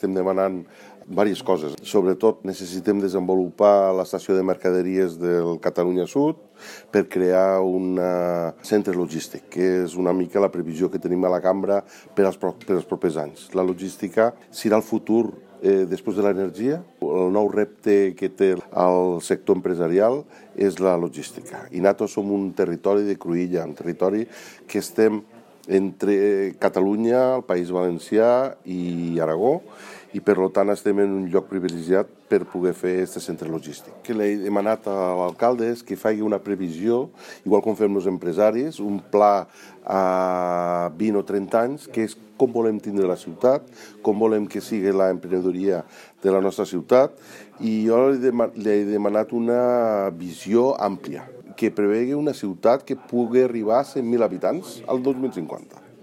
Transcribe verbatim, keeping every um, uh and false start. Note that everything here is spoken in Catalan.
Estem demanant diverses coses. Sobretot necessitem desenvolupar l'estació de mercaderies del Catalunya Sud per crear un centre logístic, que és una mica la previsió que tenim a la cambra per als, per als propers anys. La logística serà el futur eh, després de l'energia. El nou repte que té el sector empresarial és la logística. I nosaltres som un territori de cruïlla, un territori que estem entre Catalunya, el País Valencià i Aragó, i per tant estem en un lloc privilegiat per poder fer aquest centre logístic. El que li he demanat a l'alcalde és que faci una previsió, igual com fem els empresaris, un pla a vint o trenta anys, que és com volem tindre la ciutat, com volem que sigui l'emprenedoria de la nostra ciutat, i jo li he demanat una visió àmplia, que prevegi una ciutat que pugui arribar a cent mil habitants al dos mil cinquanta.